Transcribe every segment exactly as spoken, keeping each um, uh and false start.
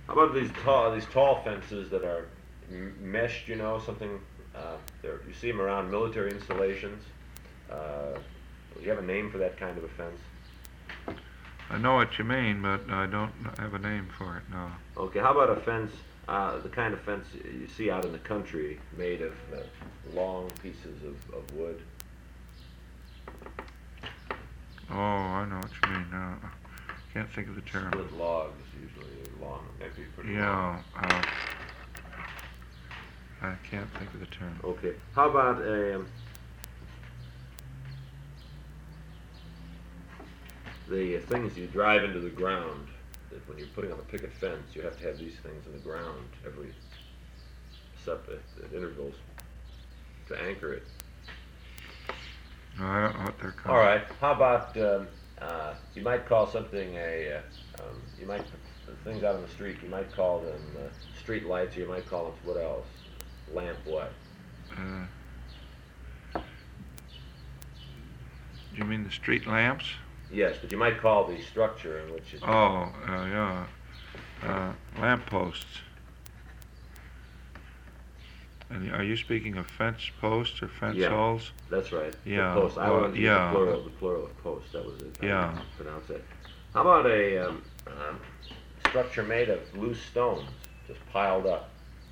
How about these tall these tall fences that are m- meshed? You know, something. Uh, there you see them around military installations. Uh, do you have a name for that kind of a fence? I know what you mean, but I don't have a name for it, no. Okay, how about a fence, uh, the kind of fence you see out in the country, made of uh, long pieces of, of wood? Oh, I know what you mean. No, can't think of the term. Split logs, usually long. That'd be pretty long. Yeah, uh, I can't think of the term. Okay, how about a um, the things you drive into the ground? That when you're putting up a picket fence, you have to have these things in the ground every separate at intervals to anchor it. No, I don't know what they're called. All right. How about um, uh, you might call something a uh, um, you might the things out on the street. You might call them uh, street lights, or you might call them what else? Lamp what? Uh, you mean the street lamps? Yes, but you might call the structure in which it. Oh, uh, yeah. Uh, lamp posts. And are you speaking of fence posts or fence Yeah. holes? That's right. Yeah, The post. I well, wanted to use yeah. the plural. The plural of post. That was it. I Yeah. didn't pronounce it. How about a um, um, structure made of loose stones, just piled up?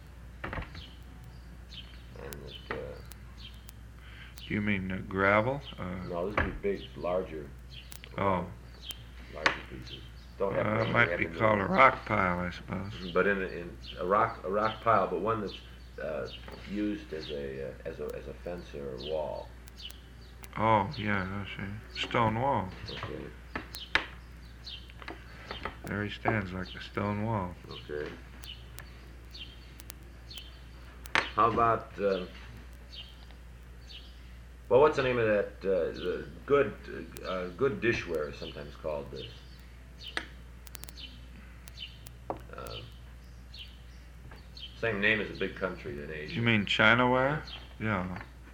And it, uh, Do you mean uh, gravel? Uh, no, this would be big, larger. oh, Larger pieces. Don't have. uh, to- it might have be to do called a it. rock pile, I suppose. But in, in a rock a rock pile, but one that's uh, used as a uh, as a as a fence or a wall. Oh, yeah, I see. Stone wall. Okay. There he stands like a stone wall. Okay. How about uh, well, what's the name of that? Uh, the good uh, good dishware is sometimes called this. Uh, same name as a big country in Asia. You mean Chinaware? Yeah.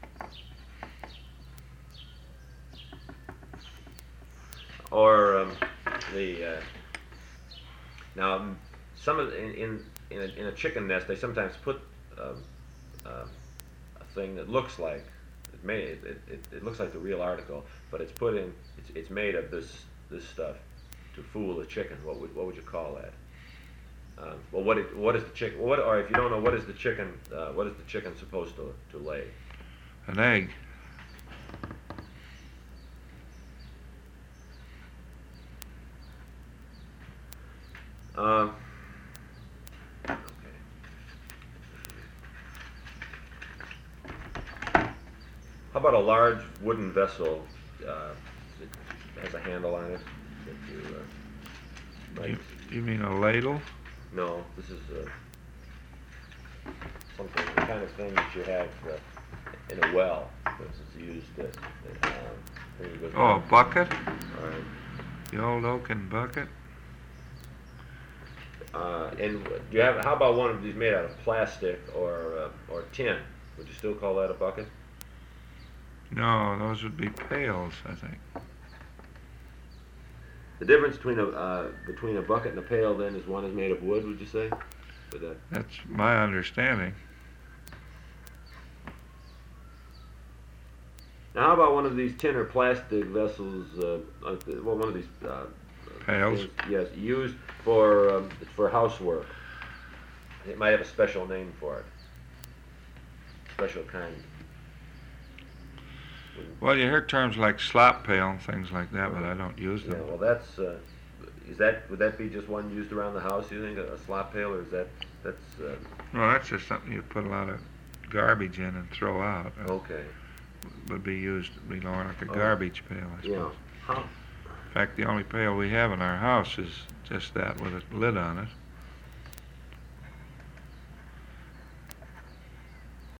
Or um, the uh, now um, some of the, in in in a, in a chicken nest they sometimes put um, um, a thing that looks like it may it, it, it looks like the real article, but it's put in it's it's made of this this stuff to fool the chicken. What would what would you call that? Um, well, what it, what is the chicken? What or if you don't know, what is the chicken? Uh, what is the chicken supposed to to lay? An egg. Um, okay. How about a large wooden vessel uh, that has a handle on it? That you, uh, You, might, you mean a ladle? no, this is uh, something, the kind of thing that you have uh, in a well. For instance, used uh, uh, thing that goes Oh, a down. bucket? All right. The old oaken bucket? Uh, and do you have? How about one of these made out of plastic or uh, or tin? Would you still call that a bucket? No, those would be pails, I think. The difference between a uh, between a bucket and a pail then is one is made of wood. Would you say? Would that? That's my understanding. Now, how about one of these tin or plastic vessels? Uh, like the, well, one of these uh, Pails? things, yes, used for um, for housework. It might have a special name for it. Special kind. Well, you hear terms like slop pail and things like that, but I don't use Yeah, them. well, that's uh, is that would that be just one used around the house? You think a, a slop pail, or is that that's uh, Well, that's just something you put a lot of garbage in and throw out. It okay? would be used, be more like a Oh. garbage pail, I Yeah. suppose. How, In fact, the only pail we have in our house is just that with a lid on it.